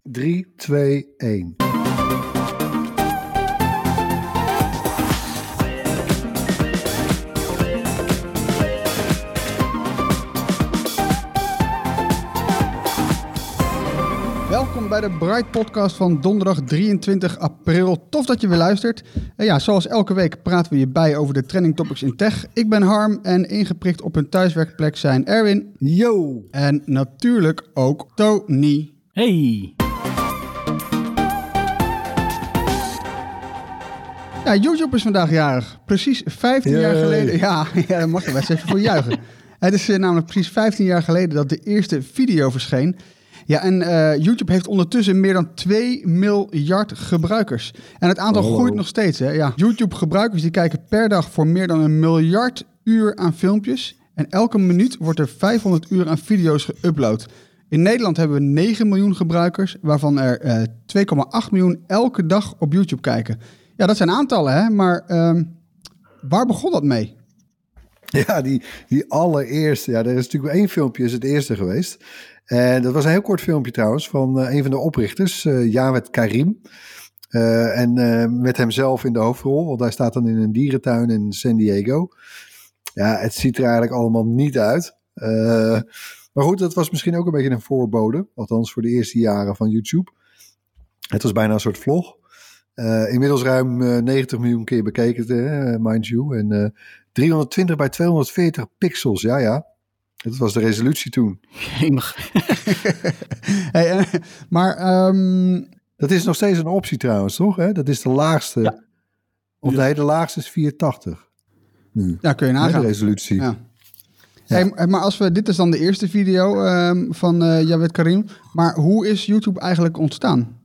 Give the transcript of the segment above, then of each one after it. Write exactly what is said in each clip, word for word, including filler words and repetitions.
drie, twee, één. Welkom bij de Bright Podcast van donderdag drieëntwintig april. Tof dat je weer luistert. En ja, zoals elke week praten we je bij over de trending topics in tech. Ik ben Harm en ingeprikt op hun thuiswerkplek zijn Erwin. Yo! En natuurlijk ook Tony. Hey! Ja, YouTube is vandaag jarig. Precies vijftien Yay. jaar geleden. Ja, ja, daar mag je best even voor juichen. Het is uh, namelijk precies vijftien jaar geleden dat de eerste video verscheen. Ja, en uh, YouTube heeft ondertussen meer dan twee miljard gebruikers. En het aantal oh. groeit nog steeds. Hè? Ja, YouTube-gebruikers die kijken per dag voor meer dan een miljard uur aan filmpjes. En elke minuut wordt er vijfhonderd uur aan video's geüpload. In Nederland hebben we negen miljoen gebruikers, waarvan er uh, twee komma acht miljoen elke dag op YouTube kijken. Ja, dat zijn aantallen, hè? Maar uh, waar begon dat mee? Ja, die, die allereerste. Ja, er is natuurlijk één filmpje, is het eerste geweest. En dat was een heel kort filmpje trouwens van uh, een van de oprichters, uh, Jawed Karim. Uh, en uh, met hemzelf in de hoofdrol, want hij staat dan in een dierentuin in San Diego. Ja, het ziet er eigenlijk allemaal niet uit. Uh, maar goed, dat was misschien ook een beetje een voorbode, althans voor de eerste jaren van YouTube. Het was bijna een soort vlog. Uh, inmiddels ruim uh, negentig miljoen keer bekeken, uh, mind you. En uh, driehonderdtwintig bij tweehonderdveertig pixels, ja ja. Dat was de resolutie toen. hey, uh, maar... Um... Dat is nog steeds een optie trouwens, toch? Hè? Dat is de laagste. Ja. Of nee, de laagste is vierhonderdtachtig. Nu. Ja, kun je nagaan. De resolutie. Ja. Ja. Hey, maar als we, dit is dan de eerste video um, van uh, Jawed Karim. Maar hoe is YouTube eigenlijk ontstaan?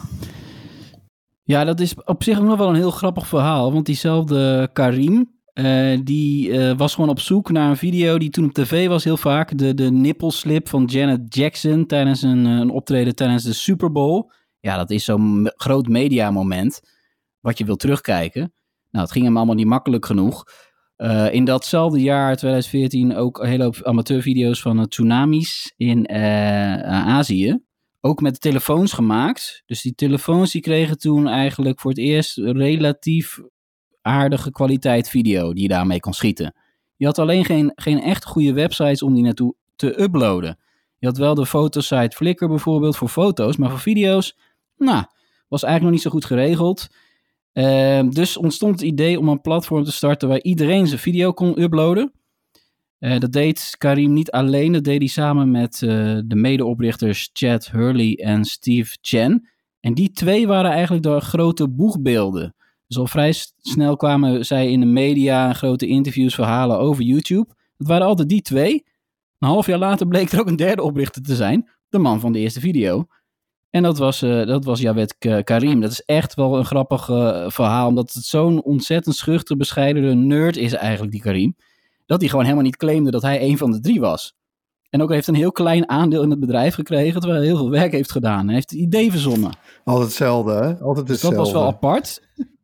Ja, dat is op zich ook nog wel een heel grappig verhaal. Want diezelfde Karim, uh, die uh, was gewoon op zoek naar een video die toen op tv was heel vaak. De, de nippelslip van Janet Jackson tijdens een, een optreden tijdens de Super Bowl. Ja, dat is zo'n me- groot mediamoment wat je wil terugkijken. Nou, het ging hem allemaal niet makkelijk genoeg. Uh, in datzelfde jaar, twintig veertien, ook een hele hoop amateurvideo's van uh, tsunamis in uh, Azië. Ook met telefoons gemaakt. Dus die telefoons die kregen toen eigenlijk voor het eerst relatief aardige kwaliteit video die je daarmee kon schieten. Je had alleen geen, geen echt goede websites om die naartoe te uploaden. Je had wel de fotosite Flickr bijvoorbeeld voor foto's, maar voor video's, nou, was eigenlijk nog niet zo goed geregeld. Uh, dus ontstond het idee om een platform te starten waar iedereen zijn video kon uploaden. Uh, dat deed Karim niet alleen, dat deed hij samen met uh, de medeoprichters Chad Hurley en Steve Chen. En die twee waren eigenlijk de grote boegbeelden. Dus al vrij snel kwamen zij in de media, grote interviews, verhalen over YouTube. Dat waren altijd die twee. Een half jaar later bleek er ook een derde oprichter te zijn, de man van de eerste video. En dat was, uh, dat was Jawed Karim. Dat is echt wel een grappig uh, verhaal, omdat het zo'n ontzettend schuchter, bescheidene nerd is eigenlijk, die Karim, dat hij gewoon helemaal niet claimde dat hij een van de drie was. En ook heeft een heel klein aandeel in het bedrijf gekregen, terwijl hij heel veel werk heeft gedaan. Hij heeft het idee verzonnen. Altijd hetzelfde, hè? Altijd dus hetzelfde. Dat was wel apart.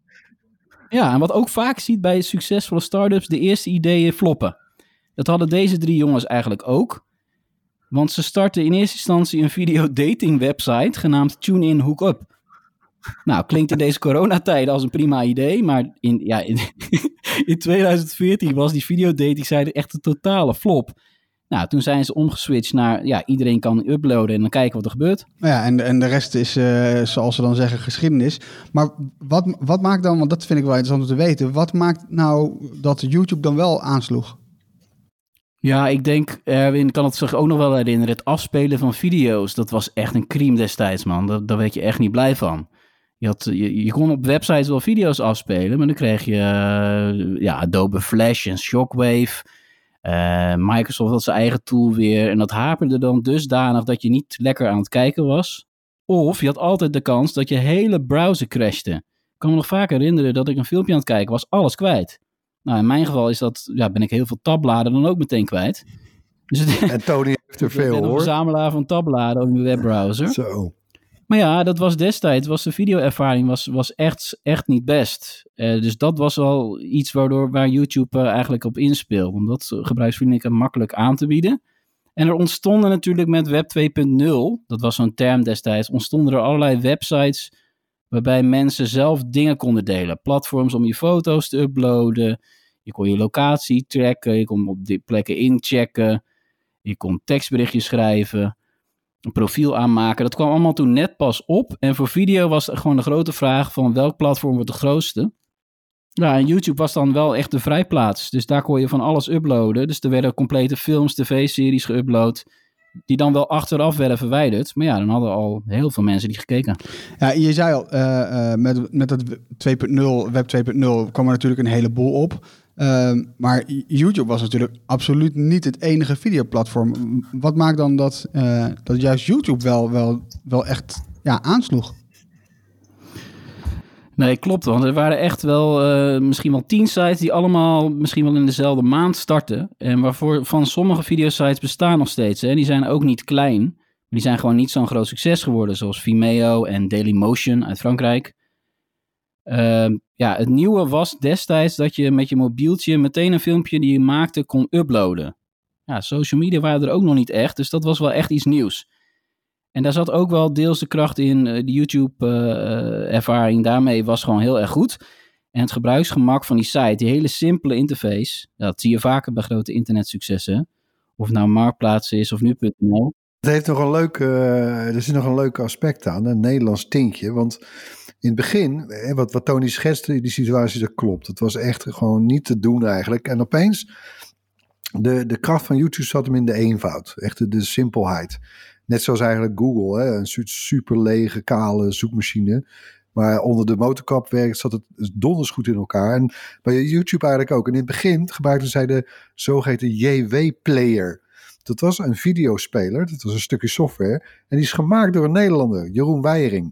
Ja, en wat ook vaak ziet bij succesvolle start-ups, de eerste ideeën floppen. Dat hadden deze drie jongens eigenlijk ook. Want ze startten in eerste instantie een videodating website genaamd TuneIn Hookup. Nou, klinkt in deze coronatijden als een prima idee, maar in, ja, in, in twintig veertien was die videodating site echt een totale flop. Nou, toen zijn ze omgeswitcht naar, ja, iedereen kan uploaden en dan kijken wat er gebeurt. Ja, en, en de rest is, uh, zoals ze dan zeggen, geschiedenis. Maar wat, wat maakt dan, want dat vind ik wel interessant om te weten, wat maakt nou dat YouTube dan wel aansloeg? Ja, ik denk, Erwin kan het zich ook nog wel herinneren, het afspelen van video's, dat was echt een crime destijds, man. Daar, daar werd je echt niet blij van. Je, had, je, je kon op websites wel video's afspelen, maar dan kreeg je uh, ja, Adobe Flash en Shockwave. Uh, Microsoft had zijn eigen tool weer en dat haperde dan dusdanig dat je niet lekker aan het kijken was. Of je had altijd de kans dat je hele browser crashte. Ik kan me nog vaak herinneren dat ik een filmpje aan het kijken was, alles kwijt. Nou, in mijn geval is dat, ja, ben ik heel veel tabbladen dan ook meteen kwijt. Dus het, en Tony heeft er veel, hoor. Ik ben een verzamelaar van tabbladen op mijn webbrowser. Zo. Maar ja, dat was destijds, was de videoervaring was, was echt, echt niet best. Uh, dus dat was wel iets waardoor, waar YouTube uh, eigenlijk op inspeelt. Om dat gebruiksvriendelijk en makkelijk aan te bieden. En er ontstonden natuurlijk met Web twee punt nul, dat was zo'n term destijds, ontstonden er allerlei websites waarbij mensen zelf dingen konden delen. Platforms om je foto's te uploaden, je kon je locatie tracken, je kon op die plekken inchecken, je kon tekstberichtjes schrijven, een profiel aanmaken. Dat kwam allemaal toen net pas op. En voor video was het gewoon de grote vraag van welk platform wordt de grootste. Ja, en YouTube was dan wel echt de vrijplaats. Dus daar kon je van alles uploaden. Dus er werden complete films, tv-series geüpload, die dan wel achteraf werden verwijderd. Maar ja, dan hadden al heel veel mensen die gekeken. Ja, je zei al, uh, uh, met, met dat twee punt nul, Web twee punt nul kwam er natuurlijk een heleboel op. Uh, maar YouTube was natuurlijk absoluut niet het enige videoplatform. Wat maakt dan dat, uh, dat juist YouTube wel, wel, wel echt ja, aansloeg? Nee, klopt. Want er waren echt wel uh, misschien wel tien sites die allemaal misschien wel in dezelfde maand starten. En waarvoor van sommige videosites bestaan nog steeds. Hè. Die zijn ook niet klein. Maar die zijn gewoon niet zo'n groot succes geworden. Zoals Vimeo en Dailymotion uit Frankrijk. Uh, ja, het nieuwe was destijds dat je met je mobieltje meteen een filmpje die je maakte kon uploaden. Ja, social media waren er ook nog niet echt. Dus dat was wel echt iets nieuws. En daar zat ook wel deels de kracht in. De YouTube-ervaring uh, daarmee was gewoon heel erg goed. En het gebruiksgemak van die site, die hele simpele interface, dat zie je vaker bij grote internetsuccessen. Of het nou Marktplaats is of nu punt n l. Het heeft nog een leuk, uh, er zit nog een leuk aspect aan, een Nederlands tintje. Want in het begin, wat, wat Tony schetste, die situatie, dat klopt. Het was echt gewoon niet te doen eigenlijk. En opeens, de, de kracht van YouTube zat hem in de eenvoud. Echt de, de simpelheid. Net zoals eigenlijk Google, hè? Een super lege, kale zoekmachine. Maar onder de motorkap werkt, zat het donders goed in elkaar. En bij YouTube eigenlijk ook. En in het begin gebruikten zij de zogeheten J W-player. Dat was een videospeler, dat was een stukje software. En die is gemaakt door een Nederlander, Jeroen Weijering.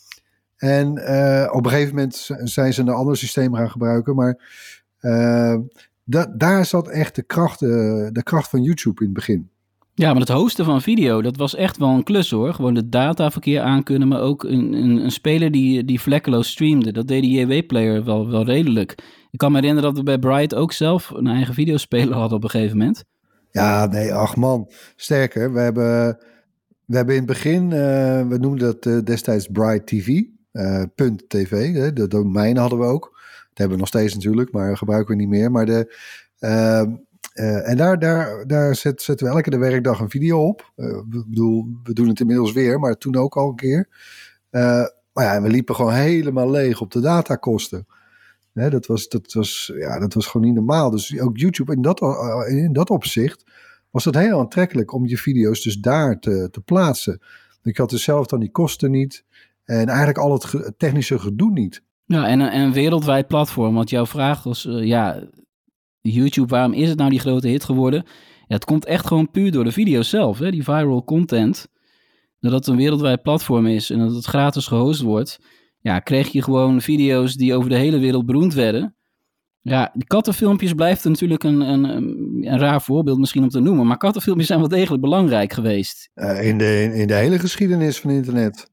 En uh, op een gegeven moment zijn ze een ander systeem gaan gebruiken. Maar uh, da- daar zat echt de kracht, uh, de kracht van YouTube in het begin. Ja, maar het hosten van video, dat was echt wel een klus hoor. Gewoon de dataverkeer aankunnen, maar ook een, een, een speler die, die vlekkeloos streamde. Dat deed de J W-player wel, wel redelijk. Ik kan me herinneren dat we bij Bright ook zelf een eigen videospeler hadden op een gegeven moment. Ja, nee, ach man. Sterker, we hebben, we hebben in het begin, uh, we noemden dat uh, destijds Bright T V, uh, punt .tv, hè, de domein hadden we ook. Dat hebben we nog steeds natuurlijk, maar gebruiken we niet meer. Maar de... Uh, Uh, en daar, daar, daar zet, zetten we elke de werkdag een video op. Uh, we, bedoel, we doen het inmiddels weer, maar toen ook al een keer. Uh, maar ja, we liepen gewoon helemaal leeg op de datakosten. Hè, dat, was, dat, was, ja, dat was gewoon niet normaal. Dus ook YouTube in dat, in dat opzicht was het heel aantrekkelijk om je video's dus daar te, te plaatsen. Ik had dus zelf dan die kosten niet. En eigenlijk al het ge- technische gedoe niet. Ja, en, en een wereldwijd platform. Want jouw vraag was, uh, ja... YouTube, waarom is het nou die grote hit geworden? Ja, het komt echt gewoon puur door de video's zelf, hè? Die viral content. Dat het een wereldwijd platform is en dat het gratis gehost wordt. Ja, kreeg je gewoon video's die over de hele wereld beroemd werden. Ja, die kattenfilmpjes blijft natuurlijk een, een, een raar voorbeeld misschien om te noemen. Maar kattenfilmpjes zijn wel degelijk belangrijk geweest. Uh, in, de, in de hele geschiedenis van internet.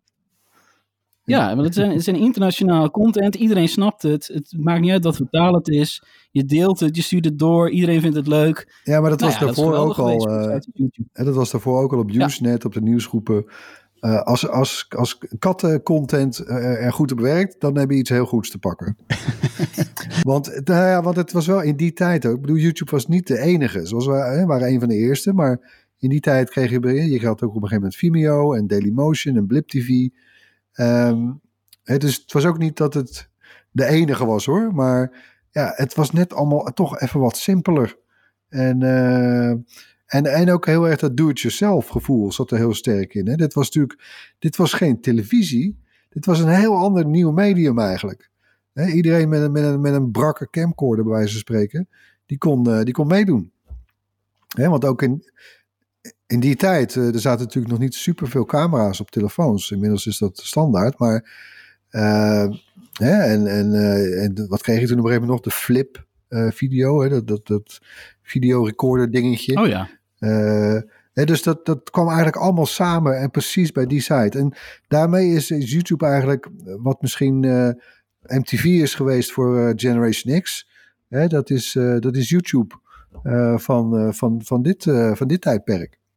Ja, want het zijn, het zijn internationale content. Iedereen snapt het. Het maakt niet uit wat voor taal het is. Je deelt het, je stuurt het door. Iedereen vindt het leuk. Ja, maar dat nou was ja, daarvoor dat ook al. Uh, dat was daarvoor ook al op Usenet, ja. Op de nieuwsgroepen. Uh, als, als, als kattencontent uh, er goed op werkt, dan heb je iets heel goeds te pakken. want, uh, ja, want het was wel in die tijd ook. Ik bedoel, YouTube was niet de enige. Zoals we uh, waren een van de eerste. Maar in die tijd kreeg je... Je had ook op een gegeven moment Vimeo en Dailymotion en Blip T V. Um, het, is, het was ook niet dat het de enige was hoor, maar ja, het was net allemaal toch even wat simpeler. En, uh, en, en ook heel erg dat do-it-yourself gevoel zat er heel sterk in. Hè? Dit was natuurlijk, dit was geen televisie, dit was een heel ander nieuw medium eigenlijk. Hè? Iedereen met een, met, een, met een brakke camcorder bij wijze van spreken, die kon, uh, die kon meedoen. Hè? Want ook in... In die tijd, uh, er zaten natuurlijk nog niet superveel camera's op telefoons. Inmiddels is dat standaard. Maar uh, hè, en, en, uh, en wat kreeg je toen op een gegeven moment nog? De flip uh, video, hè, dat, dat, dat videorecorder dingetje. Oh ja. Uh, hè, dus dat, dat kwam eigenlijk allemaal samen en precies bij die site. En daarmee is, is YouTube eigenlijk wat misschien uh, M T V is geweest voor uh, Generation X. Hè, dat, is, uh, dat is YouTube uh, van, uh, van, van, dit, uh, van dit tijdperk.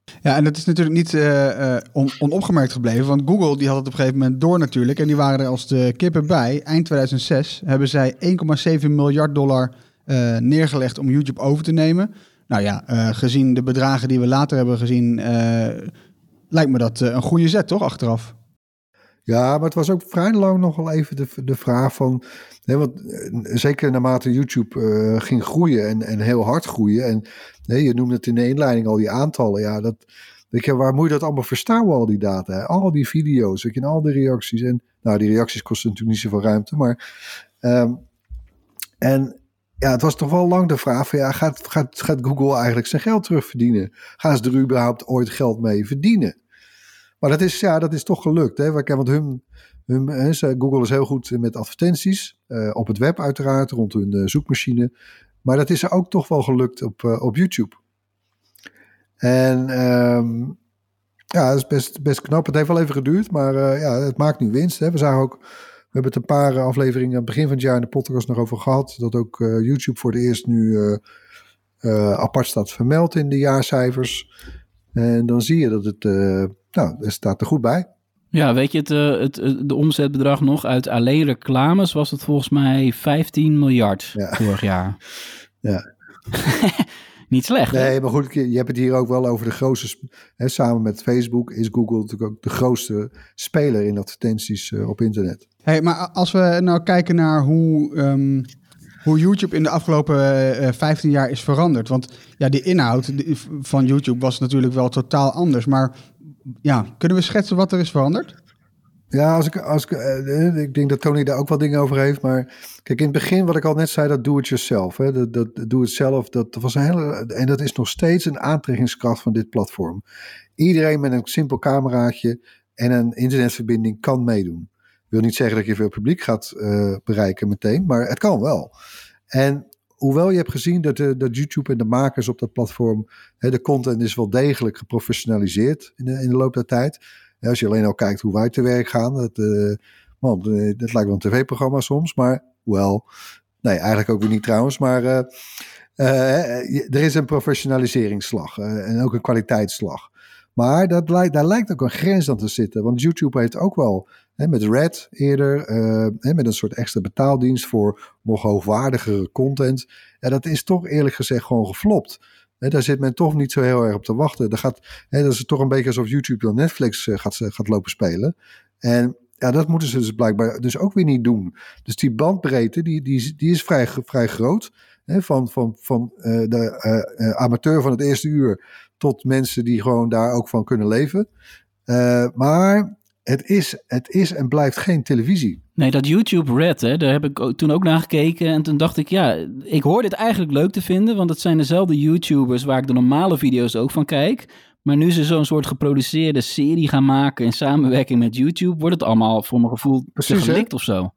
Ja, en dat is natuurlijk niet uh, uh, on, onopgemerkt gebleven. Want Google die had het op een gegeven moment door natuurlijk. En die waren er als de kippen bij. Eind tweeduizend zes hebben zij één komma zeven miljard dollar uh, neergelegd om YouTube over te nemen. Nou ja, uh, gezien de bedragen die we later hebben gezien, uh, lijkt me dat uh, een goede zet, toch, achteraf? Ja, maar het was ook vrij lang nog wel even de, de vraag van... Hè, want, zeker naarmate YouTube uh, ging groeien en, en heel hard groeien... en hè, je noemde het in de inleiding al die aantallen... ja, dat, weet je, waar moet je dat allemaal verstouwen, al die data? Hè? Al die video's, weet je, en al die reacties. En, nou, die reacties kosten natuurlijk niet zoveel ruimte, maar... Um, en ja, het was toch wel lang de vraag van... ja, gaat, gaat, gaat Google eigenlijk zijn geld terugverdienen? Gaan ze er überhaupt ooit geld mee verdienen? Maar dat is, ja, dat is toch gelukt. Hè? Want hun, hun, Google is heel goed met advertenties. Uh, op het web uiteraard, rond hun uh, zoekmachine. Maar dat is er ook toch wel gelukt op, uh, op YouTube. En um, ja, dat is best, best knap. Het heeft wel even geduurd, maar uh, ja, het maakt nu winst. Hè? We zagen ook, we hebben het een paar afleveringen aan het begin van het jaar in de podcast nog over gehad. Dat ook uh, YouTube voor het eerst nu uh, uh, apart staat vermeld in de jaarcijfers. En dan zie je dat het... Uh, Nou, dat staat er goed bij. Ja, weet je, het, het, het, de omzetbedrag nog uit alleen reclames was het volgens mij vijftien miljard ja. vorig jaar. Ja. Niet slecht. Nee, hè? maar goed, je hebt het hier ook wel over de grootste... Hè, samen met Facebook is Google natuurlijk ook de grootste speler in advertenties uh, op internet. Hey, maar als we nou kijken naar hoe... Um... hoe YouTube in de afgelopen uh, vijftien jaar is veranderd. Want ja, de inhoud van YouTube was natuurlijk wel totaal anders. Maar ja, kunnen we schetsen wat er is veranderd? Ja, als ik, als ik, uh, ik denk dat Tony daar ook wel dingen over heeft. Maar kijk, in het begin wat ik al net zei, dat do-it-yourself. Hè, dat, dat do-it-zelf, dat was een hele... En dat is nog steeds een aantrekkingskracht van dit platform. Iedereen met een simpel cameraatje en een internetverbinding kan meedoen. Ik wil niet zeggen dat je veel publiek gaat uh, bereiken meteen, maar het kan wel. En hoewel je hebt gezien dat, de, dat YouTube en de makers op dat platform, hè, de content is wel degelijk geprofessionaliseerd in de, in de loop der tijd. Ja, als je alleen al kijkt hoe wij te werk gaan, dat, uh, man, dat lijkt wel een tv-programma soms, maar wel, nee, eigenlijk ook weer niet trouwens, maar uh, uh, er is een professionaliseringsslag uh, en ook een kwaliteitsslag. Maar dat lijkt, daar lijkt ook een grens aan te zitten. Want YouTube heeft ook wel, hè, met Red eerder, uh, hè, met een soort extra betaaldienst voor nog hoogwaardigere content. Ja, dat is toch eerlijk gezegd gewoon geflopt. Hè, daar zit men toch niet zo heel erg op te wachten. Dat, gaat, hè, dat is toch een beetje alsof YouTube dan Netflix uh, gaat, gaat lopen spelen. En ja, dat moeten ze dus blijkbaar dus ook weer niet doen. Dus die bandbreedte, die, die, die is vrij, vrij groot. Hè, van van, van uh, de uh, uh, amateur van het eerste uur tot mensen die gewoon daar ook van kunnen leven. Uh, maar het is, het is en blijft geen televisie. Nee, dat YouTube Red, hè, daar heb ik ook, toen ook naar gekeken. En toen dacht ik, ja, ik hoor dit eigenlijk leuk te vinden. Want het zijn dezelfde YouTubers waar ik de normale video's ook van kijk. Maar nu ze zo'n soort geproduceerde serie gaan maken in samenwerking met YouTube, wordt het allemaal voor mijn gevoel te gelikt of zo.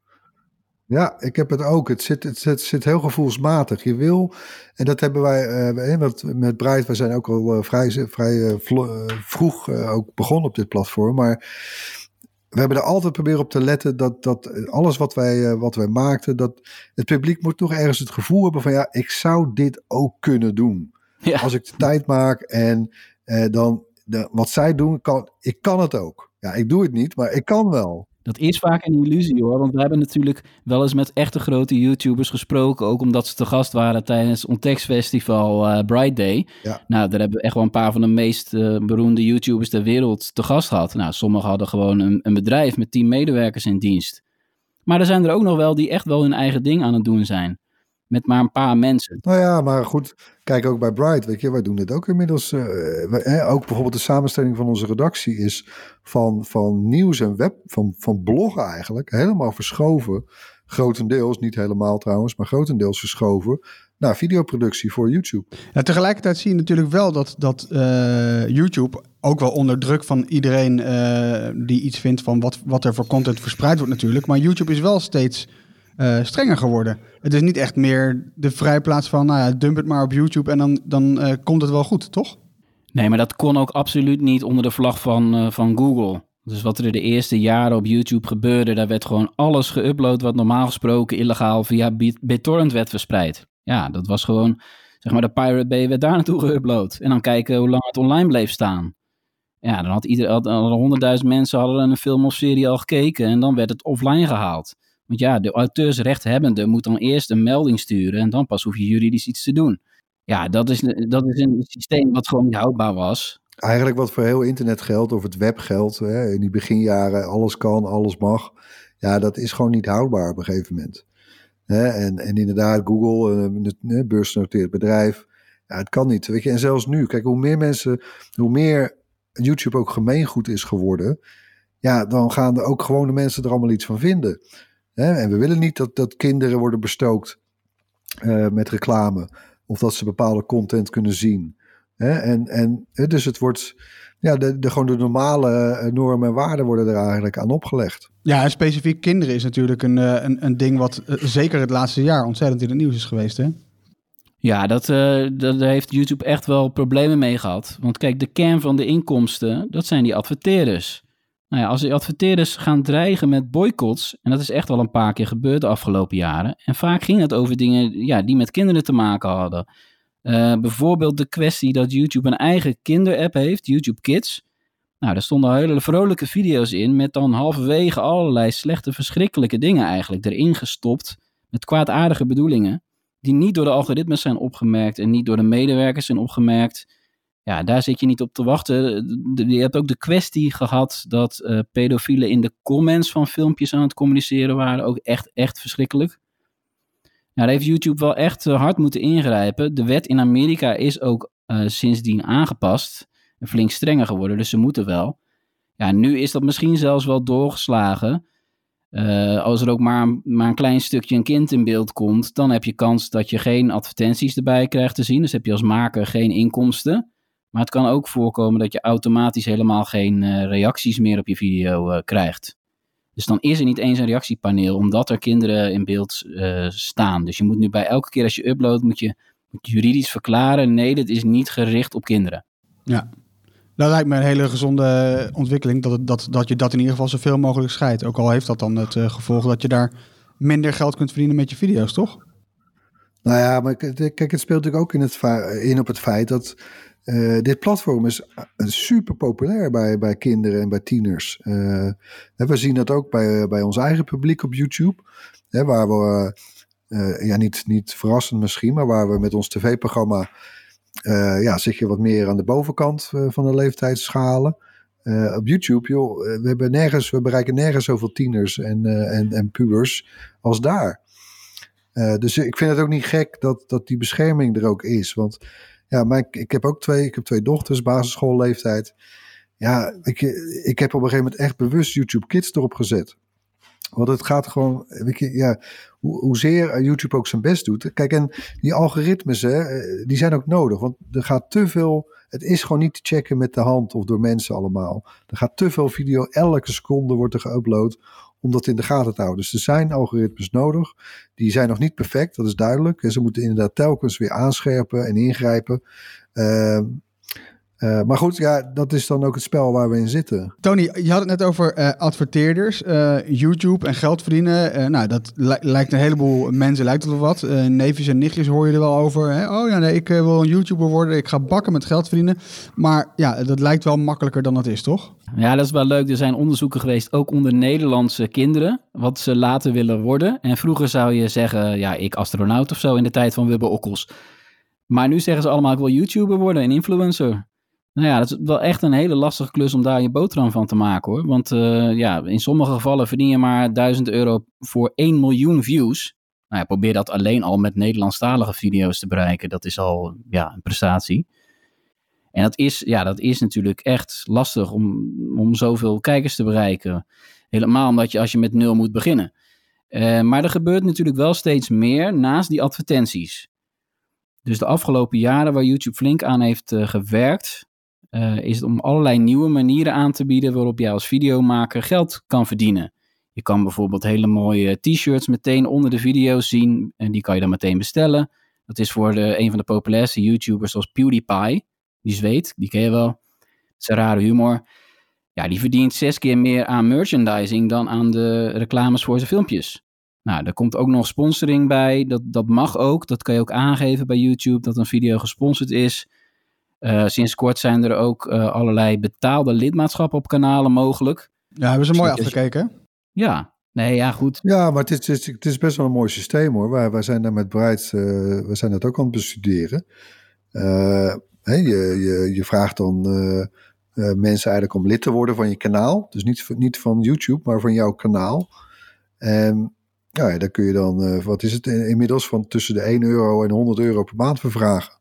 Ja, ik heb het ook. Het zit, het, zit, het zit heel gevoelsmatig. Je wil, en dat hebben wij, uh, wat met Bright, wij zijn ook al uh, vrij, vrij uh, vlo- uh, vroeg uh, ook begonnen op dit platform. Maar we hebben er altijd proberen op te letten dat, dat alles wat wij, uh, wat wij maakten, dat het publiek moet toch ergens het gevoel hebben van ja, ik zou dit ook kunnen doen. Ja. Als ik de tijd maak en uh, dan de, wat zij doen, kan, ik kan het ook. Ja, ik doe het niet, maar ik kan wel. Dat is vaak een illusie hoor, want we hebben natuurlijk wel eens met echte grote YouTubers gesproken, ook omdat ze te gast waren tijdens Ontext Festival uh, Bright Day. Ja. Nou, daar hebben we echt wel een paar van de meest uh, beroemde YouTubers ter wereld te gast gehad. Nou, sommigen hadden gewoon een, een bedrijf met tien medewerkers in dienst. Maar er zijn er ook nog wel die echt wel hun eigen ding aan het doen zijn. Met maar een paar mensen. Nou ja, maar goed, kijk ook bij Bright, weet je, wij doen dit ook inmiddels. Uh, wij, hè, ook bijvoorbeeld de samenstelling van onze redactie is van, van nieuws en web, van, van bloggen eigenlijk, helemaal verschoven. Grotendeels, niet helemaal trouwens, maar grotendeels verschoven naar videoproductie voor YouTube. Ja, tegelijkertijd zie je natuurlijk wel dat, dat uh, YouTube ook wel onder druk van iedereen uh, die iets vindt van wat, wat er voor content verspreid wordt natuurlijk. Maar YouTube is wel steeds Uh, strenger geworden. Het is niet echt meer de vrijplaats van, nou ja, dump het maar op YouTube en dan, dan uh, komt het wel goed, toch? Nee, maar dat kon ook absoluut niet onder de vlag van, uh, van Google. Dus wat er de eerste jaren op YouTube gebeurde, daar werd gewoon alles geüpload wat normaal gesproken illegaal via BitTorrent werd verspreid. Ja, dat was gewoon zeg maar de Pirate Bay werd daar naartoe geüpload. En dan kijken hoe lang het online bleef staan. Ja, dan had ieder, had, hadden honderdduizend mensen hadden een film of serie al gekeken en dan werd het offline gehaald. Want ja, de auteursrechthebbende moet dan eerst een melding sturen en dan pas hoef je juridisch iets te doen. Ja, dat is, dat is een systeem wat gewoon niet houdbaar was. Eigenlijk wat voor heel internet geldt, of het web geldt, hè, in die beginjaren, alles kan, alles mag. Ja, dat is gewoon niet houdbaar op een gegeven moment. Hè, en, en inderdaad, Google, een, een beursgenoteerd bedrijf, ja, het kan niet. Weet je? En zelfs nu, kijk, hoe meer mensen, hoe meer YouTube ook gemeengoed is geworden, ja, dan gaan er ook gewone mensen er allemaal iets van vinden. Hè? En we willen niet dat, dat kinderen worden bestookt uh, met reclame, of dat ze bepaalde content kunnen zien. Hè? En, en dus het wordt, ja, de, de, gewoon de normale normen en waarden worden er eigenlijk aan opgelegd. Ja, en specifiek kinderen is natuurlijk een, een, een ding wat uh, zeker het laatste jaar ontzettend in het nieuws is geweest, hè? Ja, dat, uh, dat, daar heeft YouTube echt wel problemen mee gehad. Want kijk, de kern van de inkomsten, dat zijn die adverteerders. Nou ja, als die adverteerders gaan dreigen met boycotts, en dat is echt al een paar keer gebeurd de afgelopen jaren, en vaak ging het over dingen ja, die met kinderen te maken hadden. Uh, bijvoorbeeld de kwestie dat YouTube een eigen kinderapp heeft, YouTube Kids. Nou, daar stonden hele vrolijke video's in met dan halverwege allerlei slechte, verschrikkelijke dingen eigenlijk erin gestopt, met kwaadaardige bedoelingen, die niet door de algoritmes zijn opgemerkt en niet door de medewerkers zijn opgemerkt. Ja, daar zit je niet op te wachten. Je hebt ook de kwestie gehad dat uh, pedofielen in de comments van filmpjes aan het communiceren waren. Ook echt, echt verschrikkelijk. Nou, daar heeft YouTube wel echt uh, hard moeten ingrijpen. De wet in Amerika is ook uh, sindsdien aangepast. En flink strenger geworden, dus ze moeten wel. Ja, nu is dat misschien zelfs wel doorgeslagen. Uh, als er ook maar, maar een klein stukje een kind in beeld komt, dan heb je kans dat je geen advertenties erbij krijgt te zien. Dus heb je als maker geen inkomsten. Maar het kan ook voorkomen dat je automatisch helemaal geen uh, reacties meer op je video uh, krijgt. Dus dan is er niet eens een reactiepaneel, omdat er kinderen in beeld uh, staan. Dus je moet nu bij elke keer als je uploadt, moet je, moet je juridisch verklaren, nee, dit is niet gericht op kinderen. Ja. Dat lijkt me een hele gezonde ontwikkeling, dat, het, dat, dat je dat in ieder geval zoveel mogelijk scheidt. Ook al heeft dat dan het uh, gevolg dat je daar minder geld kunt verdienen met je video's, toch? Nou ja, maar kijk, het speelt natuurlijk ook in, het, in op het feit dat uh, dit platform is super populair bij, bij kinderen en bij tieners. Uh, we zien dat ook bij, bij ons eigen publiek op YouTube, hè, waar we, uh, ja niet, niet verrassend misschien, maar waar we met ons tv-programma Uh, ja, zit je wat meer aan de bovenkant uh, van de leeftijdsschalen. Uh, op YouTube, joh, we, hebben nergens, we bereiken nergens zoveel tieners en, uh, en, en pubers als daar. Uh, dus ik vind het ook niet gek dat, dat die bescherming er ook is. Want ja, mijn, ik heb ook twee, ik heb twee dochters, basisschoolleeftijd. Ja, ik, ik heb op een gegeven moment echt bewust YouTube Kids erop gezet. Want het gaat gewoon, weet je, ja, hoe, hoezeer YouTube ook zijn best doet. Kijk, en die algoritmes, hè, die zijn ook nodig. Want er gaat te veel, het is gewoon niet te checken met de hand of door mensen allemaal. Er gaat te veel video, elke seconde wordt er geüpload om dat in de gaten te houden. Dus er zijn algoritmes nodig. Die zijn nog niet perfect, dat is duidelijk. En ze moeten inderdaad telkens weer aanscherpen en ingrijpen. Uh, Uh, maar goed, ja, dat is dan ook het spel waar we in zitten. Tony, je had het net over uh, adverteerders, uh, YouTube en geld verdienen. Uh, nou, dat li- lijkt een heleboel mensen, lijkt het wel wat. Uh, neefjes en nichtjes hoor je er wel over. Hè? Oh ja, nee, ik uh, wil een YouTuber worden, ik ga bakken met geld verdienen. Maar ja, dat lijkt wel makkelijker dan dat is, toch? Ja, dat is wel leuk. Er zijn onderzoeken geweest, ook onder Nederlandse kinderen, wat ze later willen worden. En vroeger zou je zeggen, ja, ik astronaut of zo in de tijd van Wubbe Okkels. Maar nu zeggen ze allemaal, ik wil YouTuber worden en influencer. Nou ja, dat is wel echt een hele lastige klus om daar je boterham van te maken, hoor. Want uh, ja, in sommige gevallen verdien je maar duizend euro voor één miljoen views. Nou ja, probeer dat alleen al met Nederlandstalige video's te bereiken. Dat is al ja, een prestatie. En dat is, ja, dat is natuurlijk echt lastig om, om zoveel kijkers te bereiken. Helemaal omdat je als je met nul moet beginnen. Uh, maar er gebeurt natuurlijk wel steeds meer naast die advertenties. Dus de afgelopen jaren waar YouTube flink aan heeft uh, gewerkt, Uh, is het om allerlei nieuwe manieren aan te bieden waarop jij als videomaker geld kan verdienen. Je kan bijvoorbeeld hele mooie t-shirts meteen onder de video's zien en die kan je dan meteen bestellen. Dat is voor de, een van de populairste YouTubers zoals PewDiePie, die zweet, die ken je wel. Dat is een rare humor. Ja, die verdient zes keer meer aan merchandising dan aan de reclames voor zijn filmpjes. Nou, er komt ook nog sponsoring bij. Dat, dat mag ook. Dat kan je ook aangeven bij YouTube, dat een video gesponsord is. Uh, sinds kort zijn er ook uh, allerlei betaalde lidmaatschappen op kanalen mogelijk. Ja, hebben ze mooi afgekeken, hè? Ja, nee, ja, goed. Ja, maar het is, het is, het is best wel een mooi systeem, hoor. Wij, wij zijn daar met Bright, uh, we zijn dat ook aan het bestuderen. Uh, hey, je, je, je vraagt dan uh, uh, mensen eigenlijk om lid te worden van je kanaal. Dus niet, niet van YouTube, maar van jouw kanaal. En ja, daar kun je dan, uh, wat is het inmiddels, van tussen de één euro en honderd euro per maand vervragen.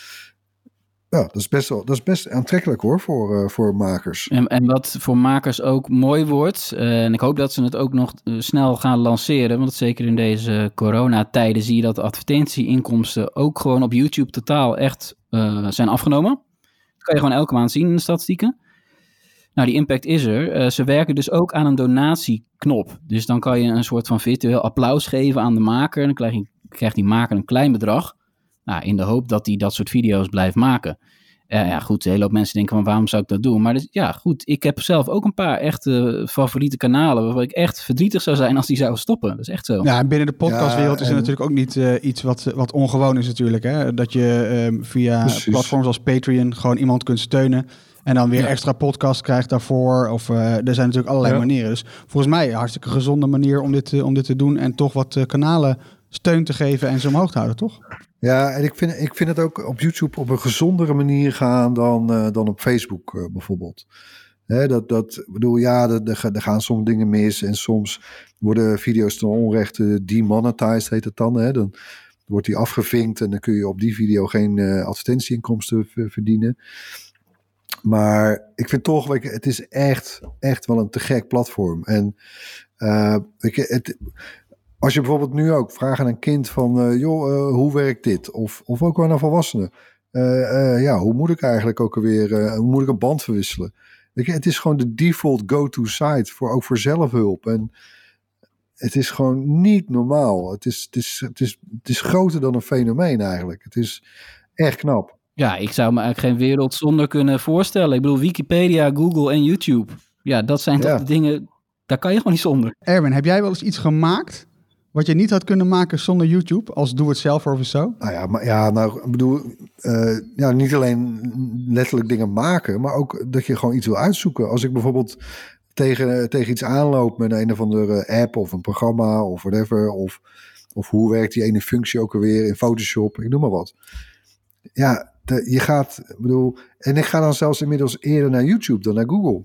Ja, dat is best, wel, dat is best aantrekkelijk, hoor, voor, uh, voor makers. En, en wat voor makers ook mooi wordt, uh, en ik hoop dat ze het ook nog uh, snel gaan lanceren, want zeker in deze coronatijden zie je dat de advertentieinkomsten ook gewoon op YouTube totaal echt uh, zijn afgenomen. Dat kan je gewoon elke maand zien in de statistieken. Nou, die impact is er. Uh, ze werken dus ook aan een donatieknop. Dus dan kan je een soort van virtueel applaus geven aan de maker. En dan krijg je, krijgt die maker een klein bedrag. Nou, in de hoop dat hij dat soort video's blijft maken. Uh, ja, goed, een hele hoop mensen denken van waarom zou ik dat doen? Maar dus, ja, goed, ik heb zelf ook een paar echte favoriete kanalen waarvan ik echt verdrietig zou zijn als die zouden stoppen. Dat is echt zo. Ja, en binnen de podcastwereld ja, is er natuurlijk ook niet uh, iets wat, wat ongewoon is natuurlijk. Hè? Dat je um, via Precies. platforms als Patreon gewoon iemand kunt steunen. En dan weer ja. extra podcast krijgt daarvoor. Of uh, er zijn natuurlijk allerlei ja. manieren. Dus volgens mij een hartstikke gezonde manier om dit, uh, om dit te doen. En toch wat uh, kanalen steun te geven en ze omhoog te houden, toch? Ja, en ik vind, ik vind het ook op YouTube op een gezondere manier gaan dan, uh, dan op Facebook uh, bijvoorbeeld. Hè, dat, dat, bedoel, ja, er gaan soms dingen mis. En soms worden video's ten onrechte demonetized, heet het dan. Hè? Dan wordt die afgevinkt en dan kun je op die video geen uh, advertentieinkomsten v- verdienen. Maar ik vind toch, weet je, het is echt, echt wel een te gek platform. En uh, weet je, het, als je bijvoorbeeld nu ook vraagt aan een kind van, uh, joh, uh, hoe werkt dit? Of, of ook wel naar volwassenen. Uh, uh, ja, hoe moet ik eigenlijk ook alweer, uh, hoe moet ik een band verwisselen? Weet je, het is gewoon de default go-to site, voor, ook voor zelfhulp. En het is gewoon niet normaal. Het is, het is, het is, het is groter dan een fenomeen eigenlijk. Het is echt knap. Ja, ik zou me eigenlijk geen wereld zonder kunnen voorstellen. Ik bedoel, Wikipedia, Google en YouTube. Ja, dat zijn toch ja. de dingen, daar kan je gewoon niet zonder. Erwin, heb jij wel eens iets gemaakt wat je niet had kunnen maken zonder YouTube, als doe-het-zelf of zo? Nou ja, maar ja, nou, ik bedoel, uh, ja, niet alleen letterlijk dingen maken, maar ook dat je gewoon iets wil uitzoeken. Als ik bijvoorbeeld tegen, tegen iets aanloop met een of andere app of een programma of whatever, of, of hoe werkt die ene functie ook alweer in Photoshop, ik noem maar wat. Ja, de, je gaat, ik bedoel, en ik ga dan zelfs inmiddels eerder naar YouTube dan naar Google.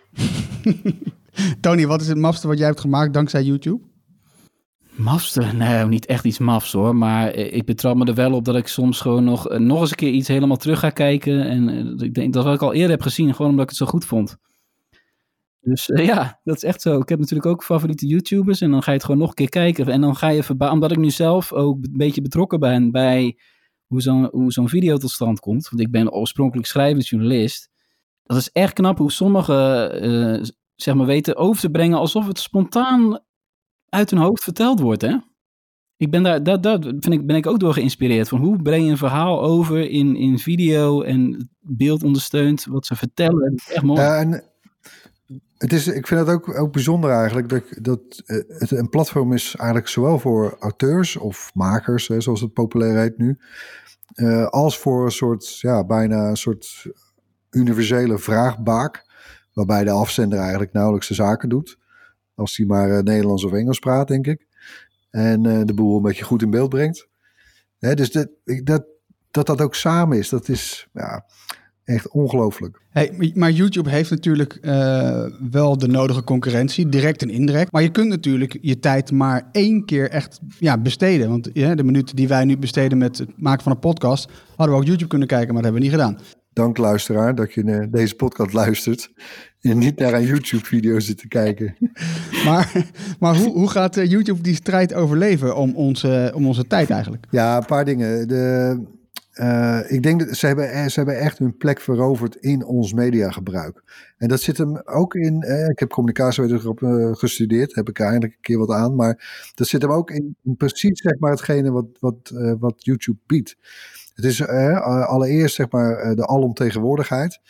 Tony, wat is het mafste wat jij hebt gemaakt dankzij YouTube? Mafste? Nee, niet echt iets mafs hoor. Maar ik betrap me er wel op dat ik soms gewoon nog, nog eens een keer iets helemaal terug ga kijken. En ik denk dat wat ik al eerder heb gezien, gewoon omdat ik het zo goed vond. Dus uh, ja, dat is echt zo. Ik heb natuurlijk ook favoriete YouTubers en dan ga je het gewoon nog een keer kijken. En dan ga je verba- omdat ik nu zelf ook een beetje betrokken ben bij hoe zo'n, hoe zo'n video tot stand komt. Want ik ben oorspronkelijk schrijvend journalist. Dat is echt knap hoe sommigen uh, zeg maar weten over te brengen alsof het spontaan uit hun hoofd verteld wordt, hè? Ik ben daar, daar, daar vind ik, ben ik ook door geïnspireerd. Van hoe breng je een verhaal over in, in video en beeld ondersteunt wat ze vertellen. Dat is echt mooi. Ja, en het is, ik vind het ook, ook bijzonder eigenlijk dat, dat het een platform is eigenlijk zowel voor auteurs of makers, hè, zoals het populair heet nu, uh, als voor een soort, ja, bijna een soort universele vraagbaak, waarbij de afzender eigenlijk nauwelijks de zaken doet. Als hij maar uh, Nederlands of Engels praat, denk ik. En uh, de boel een beetje goed in beeld brengt. Hè, dus dat, dat, dat dat ook samen is, dat is ja, echt ongelooflijk. Hey, maar YouTube heeft natuurlijk uh, wel de nodige concurrentie, direct en indirect. Maar je kunt natuurlijk je tijd maar één keer echt ja, besteden. Want ja, de minuten die wij nu besteden met het maken van een podcast, hadden we ook YouTube kunnen kijken, maar dat hebben we niet gedaan. Dank luisteraar dat je naar deze podcast luistert en niet naar een YouTube-video zit te kijken. Maar, maar hoe, hoe gaat YouTube die strijd overleven om onze, om onze tijd eigenlijk? Ja, een paar dingen. De, uh, ik denk dat ze hebben, ze hebben echt hun plek veroverd in ons mediagebruik. En dat zit hem ook in, uh, ik heb communicatiewetenschap uh, gestudeerd, heb ik er eindelijk een keer wat aan, maar dat zit hem ook in, in precies zeg maar hetgene wat, wat, uh, wat YouTube biedt. Het is uh, allereerst zeg maar uh, de alomtegenwoordigheid.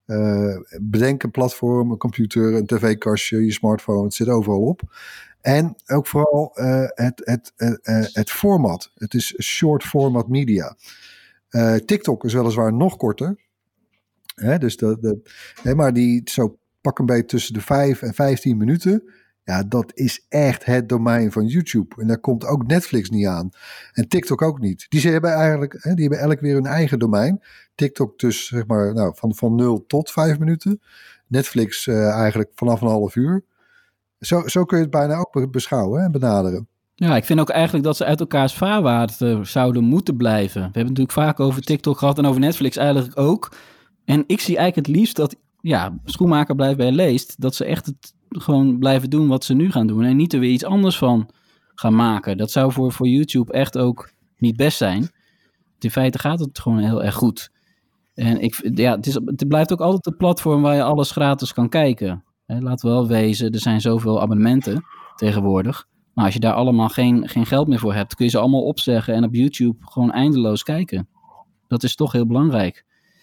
Uh, bedenk een platform, een computer, een tv-kastje, je smartphone. Het zit overal op. En ook vooral uh, het, het, uh, uh, het format. Het is short format media. Uh, TikTok is weliswaar nog korter. Hè, dus de, de, hè, maar die zo pak een beetje tussen de vijf en vijftien minuten. Ja, dat is echt het domein van YouTube. En daar komt ook Netflix niet aan. En TikTok ook niet. Die hebben eigenlijk, hè, die hebben elk weer hun eigen domein. TikTok dus zeg maar nou, van, van nul tot vijf minuten. Netflix uh, eigenlijk vanaf een half uur. Zo, zo kun je het bijna ook beschouwen en benaderen. Ja, ik vind ook eigenlijk dat ze uit elkaars vaarwater zouden moeten blijven. We hebben het natuurlijk vaak over TikTok gehad en over Netflix eigenlijk ook. En ik zie eigenlijk het liefst dat, ja, schoenmaker blijft bij leest, dat ze echt het gewoon blijven doen wat ze nu gaan doen. En niet er weer iets anders van gaan maken. Dat zou voor, voor YouTube echt ook niet best zijn. In feite gaat het gewoon heel erg goed. En ik, ja, het, is, het blijft ook altijd een platform waar je alles gratis kan kijken. He, laten we wel wezen, er zijn zoveel abonnementen tegenwoordig. Maar als je daar allemaal geen, geen geld meer voor hebt, kun je ze allemaal opzeggen en op YouTube gewoon eindeloos kijken. Dat is toch heel belangrijk.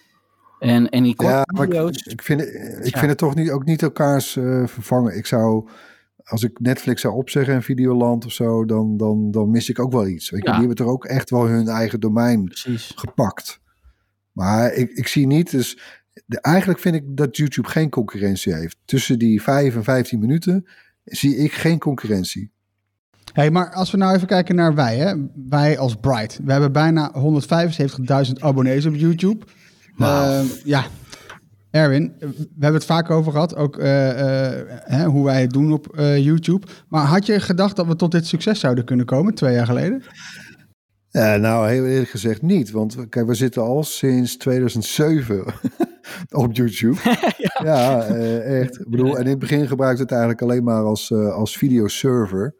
En, en die korte ja, maar video's... ik, ik, vind, ik ja. vind het toch niet, ook niet elkaars uh, vervangen. Ik zou, als ik Netflix zou opzeggen en Videoland of zo, dan, dan, dan mis ik ook wel iets. Weet je? Ja. Die hebben toch ook echt wel hun eigen domein Precies. gepakt. Maar ik, ik zie niet, dus de, eigenlijk vind ik dat YouTube geen concurrentie heeft. Tussen die vijf en vijftien minuten zie ik geen concurrentie. Hey, maar als we nou even kijken naar wij, hè? Wij als Bright. We hebben bijna honderdvijfenzeventigduizend abonnees op YouTube. Wow. Uh, ja, Erwin, we hebben het vaak over gehad, ook uh, uh, hè, hoe wij het doen op uh, YouTube. Maar had je gedacht dat we tot dit succes zouden kunnen komen, twee jaar geleden? Ja, nou, heel eerlijk gezegd niet. Want kijk, we zitten al sinds tweeduizend zeven op YouTube. ja, ja uh, echt. Ik bedoel, en in het begin gebruikte het eigenlijk alleen maar als, uh, als videoserver.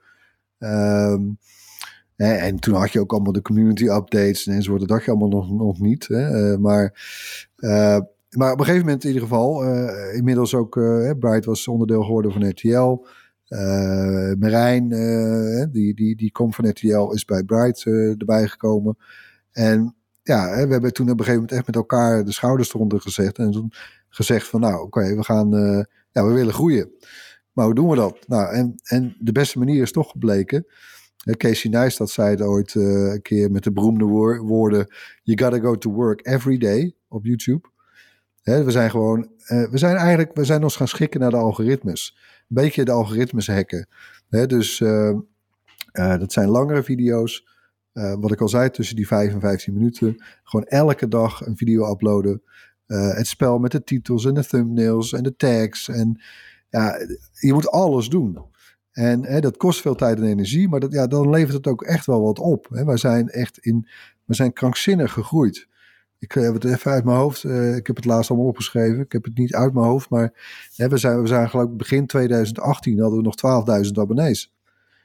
Um, hè, en toen had je ook allemaal de community updates en enzovoort. Dat had je allemaal nog, nog niet. Hè. Uh, maar, uh, maar op een gegeven moment in ieder geval, uh, inmiddels ook, uh, Bright was onderdeel geworden van R T L. Uh, Marijn, uh, die, die, die komt van R T L, is bij Bright uh, erbij gekomen. En ja, hè, we hebben toen op een gegeven moment echt met elkaar de schouders eronder gezet. En toen gezegd van nou, oké, okay, we gaan, uh, ja, we willen groeien. Maar hoe doen we dat? Nou, en, en de beste manier is toch gebleken. Casey Neistat zei het ooit uh, een keer met de beroemde woor- woorden: You gotta go to work every day op YouTube. Hè, we zijn gewoon, uh, we zijn eigenlijk, we zijn ons gaan schikken naar de algoritmes. Een beetje de algoritmes hacken. Hè, dus uh, uh, dat zijn langere video's. Uh, wat ik al zei, tussen die vijf en vijftien minuten. Gewoon elke dag een video uploaden. Uh, het spel met de titels en de thumbnails en de tags. En ja, je moet alles doen. En hè, dat kost veel tijd en energie, maar dat, ja, dan levert het ook echt wel wat op. Hè. Wij zijn echt in, we zijn krankzinnig gegroeid. Ik heb het even uit mijn hoofd, uh, ik heb het laatst allemaal opgeschreven. Ik heb het niet uit mijn hoofd, maar hè, we zijn, we zijn geloof ik begin tweeduizend achttien hadden we nog twaalfduizend abonnees.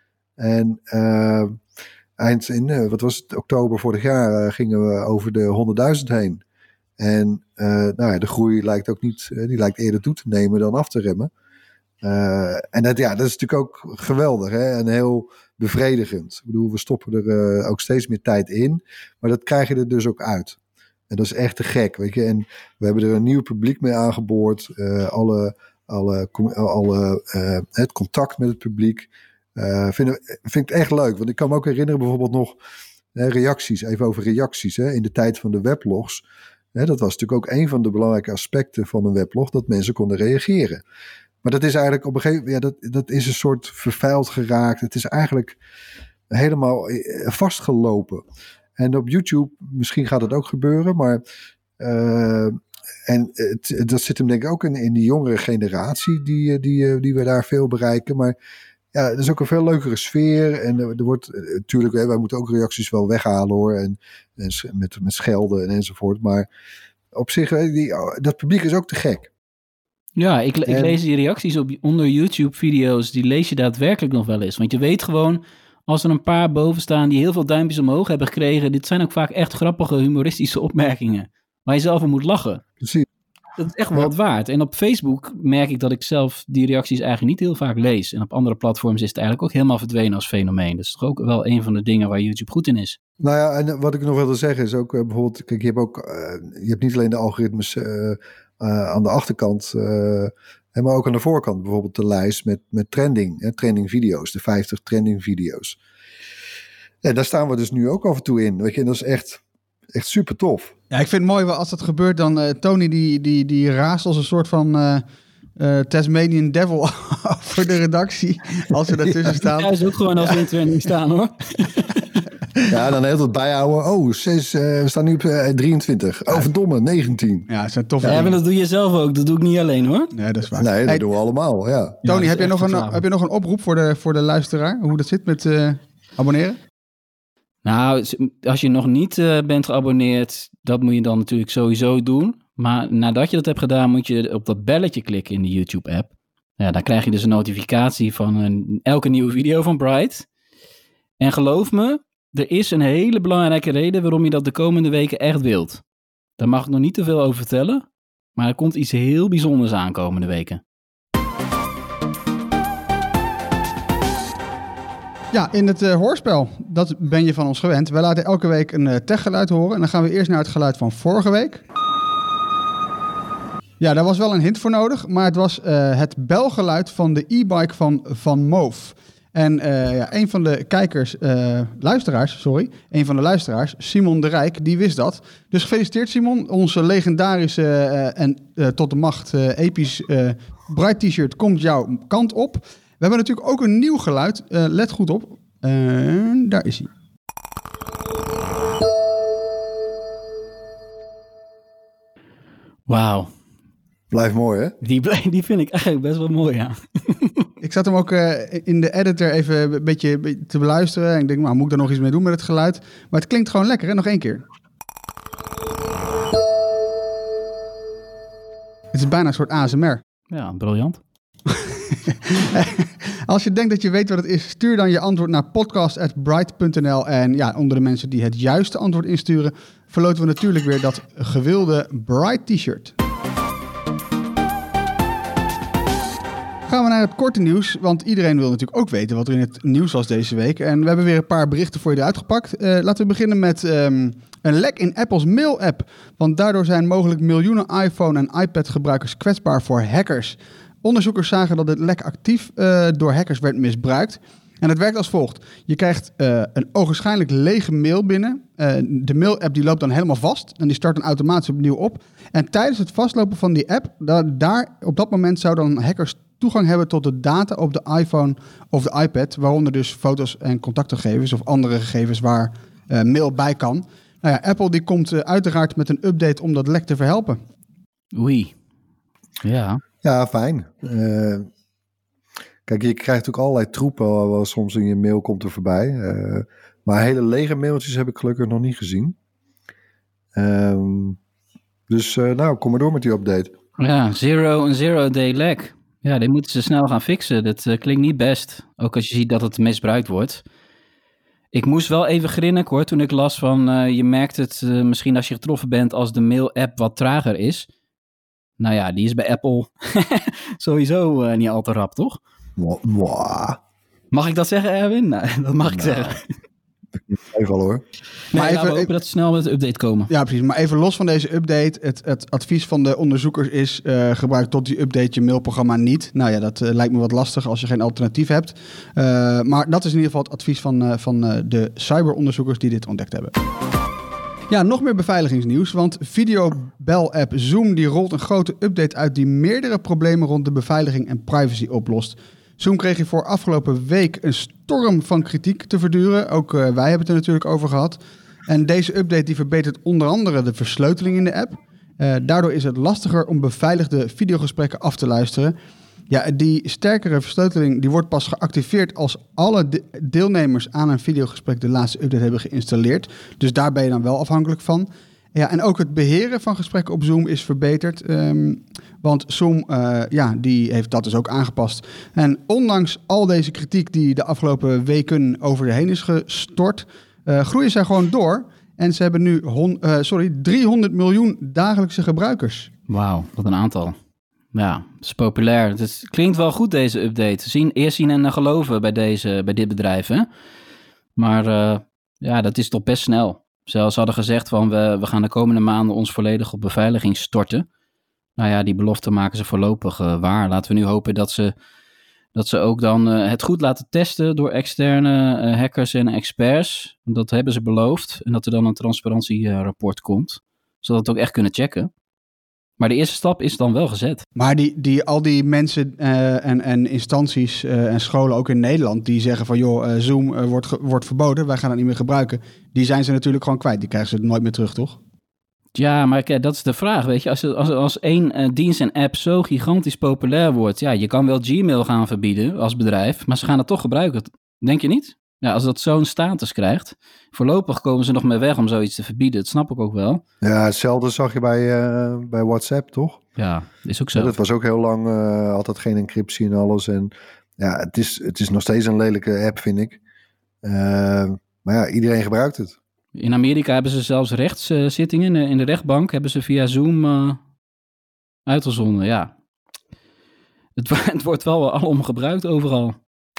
En uh, eind in, uh, wat was het, oktober vorig jaar uh, gingen we over de honderdduizend heen. En uh, nou ja, de groei lijkt ook niet, uh, die lijkt eerder toe te nemen dan af te remmen. Uh, en dat, ja, dat is natuurlijk ook geweldig, hè? En heel bevredigend. Ik bedoel, we stoppen er uh, ook steeds meer tijd in, maar dat krijg je er dus ook uit. En dat is echt te gek, weet je. En we hebben er een nieuw publiek mee aangeboord. Uh, alle, alle, alle, uh, het contact met het publiek. Uh, vind, vind ik echt leuk, want ik kan me ook herinneren bijvoorbeeld nog hè, reacties, even over reacties, hè, in de tijd van de weblogs. Hè, dat was natuurlijk ook een van de belangrijke aspecten van een weblog, dat mensen konden reageren. Maar dat is eigenlijk op een gegeven moment, ja, dat, dat is een soort vervuild geraakt. Het is eigenlijk helemaal vastgelopen. En op YouTube, misschien gaat het ook gebeuren, maar uh, en het, dat zit hem denk ik ook in, in die jongere generatie die, die, die we daar veel bereiken. Maar ja, het is ook een veel leukere sfeer. En er wordt natuurlijk, wij moeten ook reacties wel weghalen hoor. En, en met, met schelden en enzovoort. Maar op zich, die, dat publiek is ook te gek. Ja, ik, ik en, lees die reacties op onder YouTube-video's, die lees je daadwerkelijk nog wel eens. Want je weet gewoon, als er een paar boven staan die heel veel duimpjes omhoog hebben gekregen, dit zijn ook vaak echt grappige, humoristische opmerkingen, waar je zelf om moet lachen. Precies. Dat is echt wel wat waard. En op Facebook merk ik dat ik zelf die reacties eigenlijk niet heel vaak lees. En op andere platforms is het eigenlijk ook helemaal verdwenen als fenomeen. Dat is toch ook wel een van de dingen waar YouTube goed in is. Nou ja, en wat ik nog wilde zeggen is ook uh, bijvoorbeeld, kijk, je hebt ook, uh, je hebt niet alleen de algoritmes uh, uh, aan de achterkant, uh, en maar ook aan de voorkant bijvoorbeeld de lijst met, met trending, hè, trending video's, de vijftig trending video's. En daar staan we dus nu ook af en toe in. Weet je, en dat is echt, echt super tof. Ja, ik vind het mooi als dat gebeurt, dan uh, Tony die, die, die raast als een soort van uh, uh, Tasmanian Devil voor de redactie, als we daartussen staan. Ja, is ook gewoon als we in trending staan, hoor. Ja, dan heel het bijhouden. Oh, zes, uh, we staan nu op uh, drieëntwintig. Oh, verdomme, negentien. Ja, dat zijn toffe ja, maar dat doe je zelf ook. Dat doe ik niet alleen, hoor. Nee, dat is waar. Nee, dat hey, doen we allemaal, ja. Tony, ja, heb, je nog een, heb je nog een oproep voor de, voor de luisteraar? Hoe dat zit met uh, abonneren? Nou, als je nog niet uh, bent geabonneerd, dat moet je dan natuurlijk sowieso doen. Maar nadat je dat hebt gedaan, moet je op dat belletje klikken in de YouTube-app. Ja, dan krijg je dus een notificatie van een, elke nieuwe video van Bright. En geloof me, er is een hele belangrijke reden waarom je dat de komende weken echt wilt. Daar mag ik nog niet te veel over vertellen, maar er komt iets heel bijzonders aan komende weken. Ja, in het uh, hoorspel, dat ben je van ons gewend. Wij laten elke week een uh, techgeluid horen. En dan gaan we eerst naar het geluid van vorige week. Ja, daar was wel een hint voor nodig. Maar het was uh, het belgeluid van de e-bike van Van Moof. En uh, ja, een van de kijkers, uh, luisteraars, sorry. Een van de luisteraars, Simon de Rijk, die wist dat. Dus gefeliciteerd Simon. Onze legendarische uh, en uh, tot de macht uh, episch uh, Bright t-shirt komt jouw kant op. We hebben natuurlijk ook een nieuw geluid. Uh, let goed op. En uh, daar is hij. Wauw. Blijft mooi, hè? Die, die vind ik eigenlijk best wel mooi, ja. Ik zat hem ook uh, in de editor even een beetje te beluisteren. En ik denk, nou, moet ik daar nog iets mee doen met het geluid? Maar het klinkt gewoon lekker, hè? Nog één keer. Het is bijna een soort A S M R. Ja, briljant. Als je denkt dat je weet wat het is, stuur dan je antwoord naar podcast at bright punt n l. En ja, onder de mensen die het juiste antwoord insturen, verloten we natuurlijk weer dat gewilde Bright t-shirt. Gaan we naar het korte nieuws, want iedereen wil natuurlijk ook weten wat er in het nieuws was deze week. En we hebben weer een paar berichten voor je eruit gepakt. Uh, laten we beginnen met um, een lek in Apple's mail-app. Want daardoor zijn mogelijk miljoenen iPhone- en iPad-gebruikers kwetsbaar voor hackers. Onderzoekers zagen dat het lek actief uh, door hackers werd misbruikt. En het werkt als volgt. Je krijgt uh, een ogenschijnlijk lege mail binnen. Uh, de mail-app die loopt dan helemaal vast. En die start dan automatisch opnieuw op. En tijdens het vastlopen van die app, da- daar, op dat moment zouden hackers toegang hebben tot de data op de iPhone of de iPad. Waaronder dus foto's en contactgegevens of andere gegevens waar uh, mail bij kan. Nou ja, Apple die komt uh, uiteraard met een update om dat lek te verhelpen. Oei. Ja. Ja, fijn. Uh, kijk, je krijgt natuurlijk allerlei troepen wel soms in je mail komt er voorbij. Uh, maar hele lege mailtjes heb ik gelukkig nog niet gezien. Um, dus uh, nou, kom maar door met die update. Ja, zero, een zero-day lag. Ja, die moeten ze snel gaan fixen. Dat uh, klinkt niet best. Ook als je ziet dat het misbruikt wordt. Ik moest wel even grinniken hoor, toen ik las van... Uh, je merkt het uh, misschien als je getroffen bent als de mail-app wat trager is. Nou ja, die is bij Apple sowieso uh, niet al te rap, toch? Mwah. Mag ik dat zeggen, Erwin? Nou, dat mag ik nou, zeggen. Even al hoor. Nee, Maar maar even, we hopen dat ze snel met de update komen. Ja, precies. Maar even los van deze update. Het, het advies van de onderzoekers is... Uh, gebruik tot die update je mailprogramma niet. Nou ja, dat uh, lijkt me wat lastig als je geen alternatief hebt. Uh, maar dat is in ieder geval het advies van, uh, van uh, de cyberonderzoekers die dit ontdekt hebben. Ja, nog meer beveiligingsnieuws, want videobel-app Zoom die rolt een grote update uit die meerdere problemen rond de beveiliging en privacy oplost. Zoom kreeg je voor afgelopen week een storm van kritiek te verduren. Ook uh, wij hebben het er natuurlijk over gehad. En deze update die verbetert onder andere de versleuteling in de app. Uh, daardoor is het lastiger om beveiligde videogesprekken af te luisteren. Ja, die sterkere versleuteling die wordt pas geactiveerd als alle de- deelnemers aan een videogesprek de laatste update hebben geïnstalleerd. Dus daar ben je dan wel afhankelijk van. Ja, en ook het beheren van gesprekken op Zoom is verbeterd. Um, want Zoom, uh, ja, die heeft dat dus ook aangepast. En ondanks al deze kritiek die de afgelopen weken over de heen is gestort, uh, groeien zij gewoon door. En ze hebben nu hon- uh, sorry, driehonderd miljoen dagelijkse gebruikers. Wauw, wat een aantal. Ja, het is populair. Het is, klinkt wel goed deze update. Zien, eerst zien en geloven bij, deze, bij dit bedrijf. Hè? Maar uh, ja, dat is toch best snel. Zelfs hadden gezegd van we, we gaan de komende maanden ons volledig op beveiliging storten. Nou ja, die belofte maken ze voorlopig uh, waar. Laten we nu hopen dat ze, dat ze ook dan uh, het goed laten testen door externe uh, hackers en experts. Dat hebben ze beloofd. En dat er dan een transparantierapport komt. Zodat we het ook echt kunnen checken. Maar de eerste stap is dan wel gezet. Maar die, die, al die mensen uh, en, en instanties uh, en scholen ook in Nederland... die zeggen van joh, uh, Zoom uh, wordt, ge- wordt verboden, wij gaan het niet meer gebruiken. Die zijn ze natuurlijk gewoon kwijt. Die krijgen ze nooit meer terug, toch? Ja, maar kijk, dat is de vraag, weet je. Als, als, als één uh, dienst en app zo gigantisch populair wordt... ja, je kan wel Gmail gaan verbieden als bedrijf... maar ze gaan het toch gebruiken. Denk je niet? Ja, als dat zo'n status krijgt... voorlopig komen ze nog mee weg om zoiets te verbieden. Dat snap ik ook wel. Ja, hetzelfde zag je bij, uh, bij WhatsApp, toch? Ja, is ook zo. Ja, dat was ook heel lang, uh, altijd geen encryptie en alles. En ja, het is, het is nog steeds een lelijke app, vind ik. Uh, maar ja, iedereen gebruikt het. In Amerika hebben ze zelfs rechtszittingen. Uh, in de rechtbank hebben ze via Zoom uh, uitgezonden, ja. Het, het wordt wel alom gebruikt overal.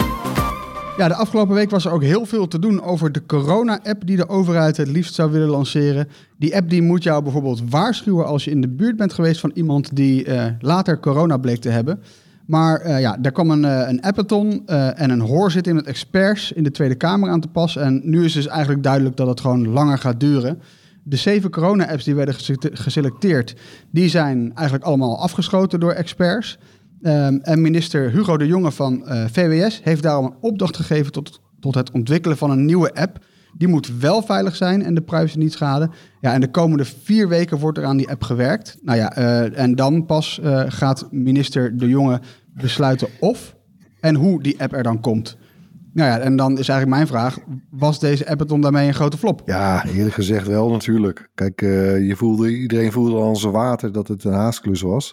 Ja, de afgelopen week was er ook heel veel te doen over de corona-app die de overheid het liefst zou willen lanceren. Die app die moet jou bijvoorbeeld waarschuwen als je in de buurt bent geweest van iemand die uh, later corona bleek te hebben. Maar uh, ja, daar kwam een, uh, een appathon uh, en een hoorzitting met experts in de Tweede Kamer aan te pas. En nu is dus eigenlijk duidelijk dat het gewoon langer gaat duren. De zeven corona-apps die werden geselecteerd, die zijn eigenlijk allemaal afgeschoten door experts. Um, en minister Hugo de Jonge van uh, V W S heeft daarom een opdracht gegeven tot, tot het ontwikkelen van een nieuwe app. Die moet wel veilig zijn en de privacy niet schaden. Ja, en de komende vier weken wordt er aan die app gewerkt. Nou ja, uh, en dan pas uh, gaat minister de Jonge besluiten of en hoe die app er dan komt. Nou ja, en dan is eigenlijk mijn vraag, was deze appathon daarmee een grote flop? Ja, eerlijk gezegd wel natuurlijk. Kijk, uh, je voelde, iedereen voelde al zijn water dat het een haasklus was.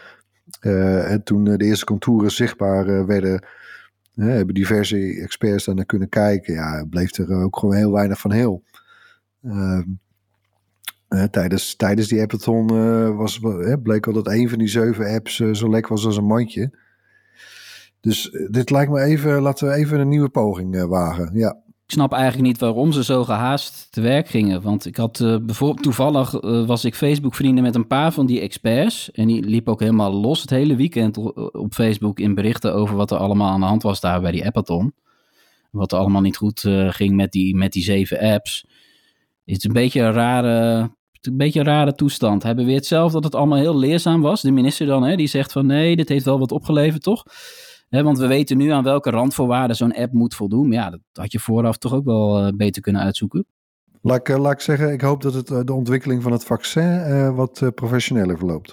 Uh, en toen uh, de eerste contouren zichtbaar uh, werden, uh, hebben diverse experts daar naar kunnen kijken. Ja, bleef er ook gewoon heel weinig van heel. Uh, uh, tijdens, tijdens die appathon uh, was, uh, bleek al dat een van die zeven apps uh, zo lek was als een mandje. Dus uh, dit lijkt me even, laten we even een nieuwe poging uh, wagen. Ja. Ik snap eigenlijk niet waarom ze zo gehaast te werk gingen. Want ik had uh, bijvoorbeeld toevallig uh, was ik Facebook vrienden met een paar van die experts. En die liep ook helemaal los het hele weekend op Facebook in berichten over wat er allemaal aan de hand was daar bij die appathon. Wat er allemaal niet goed uh, ging met die, met die zeven apps. Het is een beetje een rare, een beetje een rare toestand. Hij beweert zelf dat het allemaal heel leerzaam was. De minister dan, hè, die zegt van nee, dit heeft wel wat opgeleverd, toch? He, want we weten nu aan welke randvoorwaarden zo'n app moet voldoen. Maar ja, dat had je vooraf toch ook wel uh, beter kunnen uitzoeken. Laat ik, uh, laat ik zeggen, ik hoop dat het, uh, de ontwikkeling van het vaccin uh, wat uh, professioneler verloopt.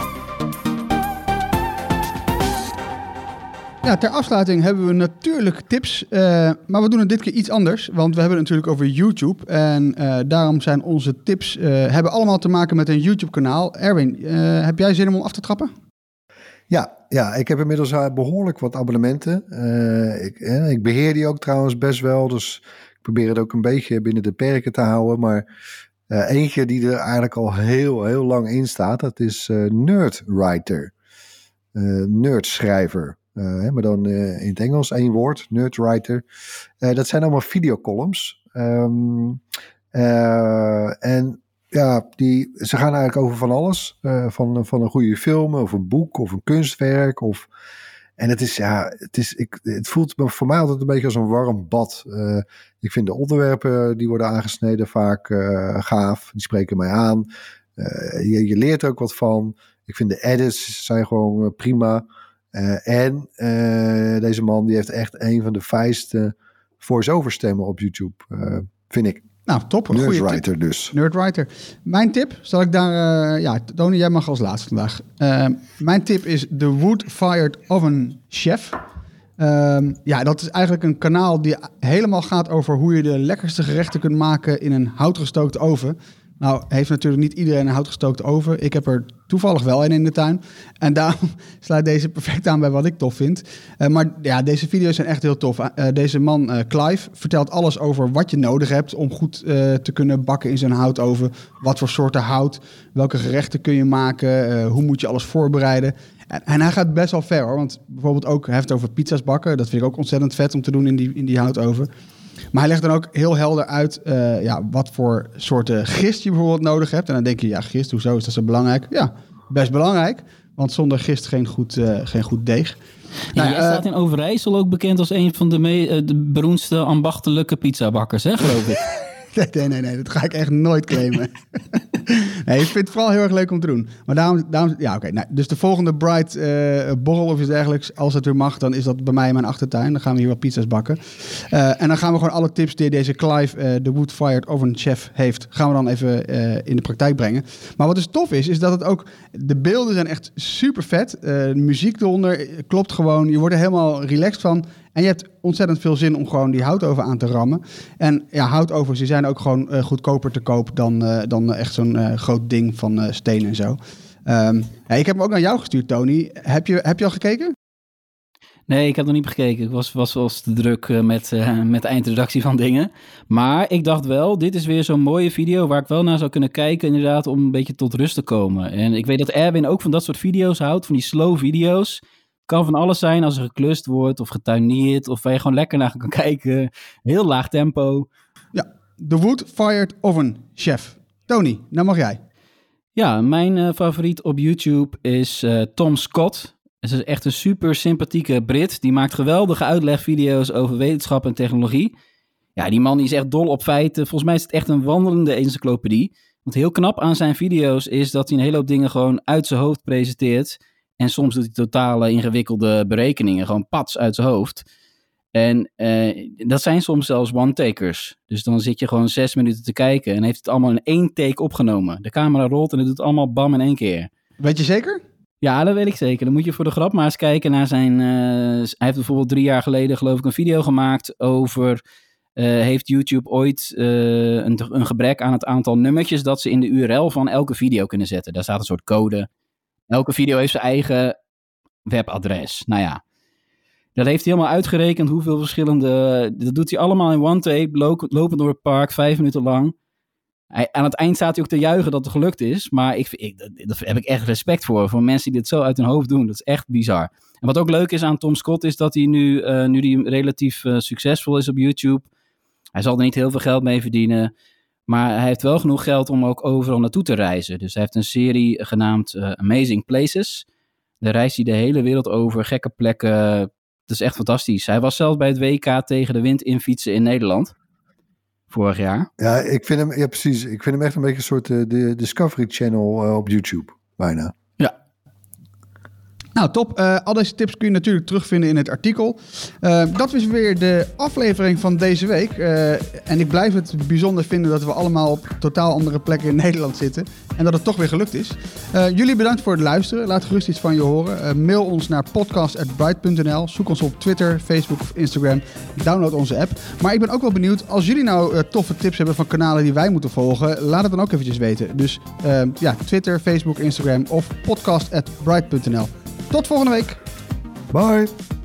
Ja, ter afsluiting hebben we natuurlijk tips, uh, maar we doen het dit keer iets anders. Want we hebben het natuurlijk over YouTube. En uh, daarom zijn onze tips, uh, hebben allemaal te maken met een YouTube-kanaal. Erwin, uh, heb jij zin om af te trappen? Ja, ja, ik heb inmiddels behoorlijk wat abonnementen. Uh, ik, eh, ik beheer die ook trouwens best wel, dus ik probeer het ook een beetje binnen de perken te houden. Maar uh, eentje die er eigenlijk al heel, heel lang in staat, dat is uh, Nerdwriter. Uh, nerdschrijver, uh, maar dan uh, in het Engels één woord, Nerdwriter. Uh, dat zijn allemaal videocolumns. Um, uh, en... Ja, die, ze gaan eigenlijk over van alles. Uh, van, van een goede film, of een boek, of een kunstwerk. Of, en het is, ja, het is, ik, het voelt voor mij altijd een beetje als een warm bad. Uh, ik vind de onderwerpen die worden aangesneden vaak uh, gaaf. Die spreken mij aan. Uh, je, je leert er ook wat van. Ik vind de edits zijn gewoon uh, prima. Uh, en uh, deze man die heeft echt een van de fijnste voice-over stemmen op YouTube. Uh, vind ik. Nou, top. Een Nerdwriter dus. Nerdwriter. Mijn tip, zal ik daar... Uh, ja, Tony, jij mag als laatste vandaag. Uh, mijn tip is de Wood-Fired Oven Chef. Um, ja, dat is eigenlijk een kanaal die helemaal gaat over hoe je de lekkerste gerechten kunt maken in een houtgestookte oven. Nou, heeft natuurlijk niet iedereen een houtgestookte oven. Ik heb er toevallig wel een in de tuin. En daarom sluit deze perfect aan bij wat ik tof vind. Uh, maar ja, deze video's zijn echt heel tof. Uh, deze man, uh, Clive, vertelt alles over wat je nodig hebt om goed uh, te kunnen bakken in zo'n houtoven. Wat voor soorten hout, welke gerechten kun je maken, uh, hoe moet je alles voorbereiden. En, en hij gaat best wel ver hoor. Want bijvoorbeeld ook, hij heeft het over pizza's bakken. Dat vind ik ook ontzettend vet om te doen in die, in die houtoven. Maar hij legt dan ook heel helder uit uh, ja, wat voor soorten gist je bijvoorbeeld nodig hebt. En dan denk je, ja, gist, hoezo is dat zo belangrijk? Ja, best belangrijk. Want zonder gist geen goed, uh, geen goed deeg. Ja, nou, jij uh, staat in Overijssel ook bekend als een van de, me- de beroemdste ambachtelijke pizzabakkers, hè, geloof ik. Nee, nee, nee, dat ga ik echt nooit claimen. Nee, ik vind het vooral heel erg leuk om te doen. Maar daarom, daarom ja, oké. Okay, nou, dus de volgende Bright uh, borrel of iets dergelijks, als het weer mag, dan is dat bij mij in mijn achtertuin. Dan gaan we hier wat pizza's bakken. Uh, en dan gaan we gewoon alle tips die deze Clive, uh, de Wood-Fired Oven Chef, heeft, gaan we dan even uh, in de praktijk brengen. Maar wat dus tof is, is dat het ook, de beelden zijn echt super vet. Uh, de muziek eronder klopt gewoon. Je wordt er helemaal relaxed van. En je hebt ontzettend veel zin om gewoon die houtoven aan te rammen. En ja, houtovens die zijn ook gewoon uh, goedkoper te koop dan, uh, dan echt zo'n uh, groot ding van uh, steen en zo. Um, ja, ik heb hem ook naar jou gestuurd, Tony. Heb je, heb je al gekeken? Nee, ik heb nog niet gekeken. Ik was, was wel eens te druk uh, met, uh, met de eindredactie van dingen. Maar ik dacht wel, dit is weer zo'n mooie video waar ik wel naar zou kunnen kijken, inderdaad, om een beetje tot rust te komen. En ik weet dat Erwin ook van dat soort video's houdt, van die slow video's. Kan van alles zijn als er geklust wordt of getuineerd of waar je gewoon lekker naar kan kijken. Heel laag tempo. Ja, de Wood-Fired Oven Chef. Tony, nou mag jij. Ja, mijn uh, favoriet op YouTube is uh, Tom Scott. Het is echt een super sympathieke Brit. Die maakt geweldige uitlegvideo's over wetenschap en technologie. Ja, die man die is echt dol op feiten. Volgens mij is het echt een wandelende encyclopedie. Want heel knap aan zijn video's is dat hij een hele hoop dingen gewoon uit zijn hoofd presenteert. En soms doet hij totale ingewikkelde berekeningen, gewoon pats uit zijn hoofd. En uh, dat zijn soms zelfs one-takers. Dus dan zit je gewoon zes minuten te kijken en heeft het allemaal in één take opgenomen. De camera rolt en het doet allemaal bam in één keer. Weet je zeker? Ja, dat weet ik zeker. Dan moet je voor de grap maar eens kijken naar zijn... Uh, hij heeft bijvoorbeeld drie jaar geleden geloof ik een video gemaakt over... Uh, heeft YouTube ooit uh, een, een gebrek aan het aantal nummertjes dat ze in de U R L van elke video kunnen zetten. Daar staat een soort code. Elke video heeft zijn eigen webadres. Nou ja, dat heeft hij helemaal uitgerekend hoeveel verschillende... Dat doet hij allemaal in one take, lopend door het park, vijf minuten lang. Hij, aan het eind staat hij ook te juichen dat het gelukt is. Maar ik, ik, daar heb ik echt respect voor. Voor mensen die dit zo uit hun hoofd doen. Dat is echt bizar. En wat ook leuk is aan Tom Scott is dat hij nu, uh, nu hij relatief uh, succesvol is op YouTube... Hij zal er niet heel veel geld mee verdienen... Maar hij heeft wel genoeg geld om ook overal naartoe te reizen. Dus hij heeft een serie genaamd uh, Amazing Places. Daar reist hij de hele wereld over, gekke plekken. Dat is echt fantastisch. Hij was zelfs bij het W K tegen de wind in fietsen in Nederland. Vorig jaar. Ja, ik vind hem, ja precies. Ik vind hem echt een beetje een soort uh, de Discovery Channel uh, op YouTube. Bijna. Ja. Nou, top. Uh, al deze tips kun je natuurlijk terugvinden in het artikel. Uh, dat was weer de aflevering van deze week. Uh, en ik blijf het bijzonder vinden dat we allemaal op totaal andere plekken in Nederland zitten. En dat het toch weer gelukt is. Uh, jullie bedankt voor het luisteren. Laat gerust iets van je horen. Uh, mail ons naar podcast at bright punt n l. Zoek ons op Twitter, Facebook of Instagram. Download onze app. Maar ik ben ook wel benieuwd, als jullie nou uh, toffe tips hebben van kanalen die wij moeten volgen, laat het dan ook eventjes weten. Dus uh, ja, Twitter, Facebook, Instagram of podcast at bright punt n l. Tot volgende week. Bye.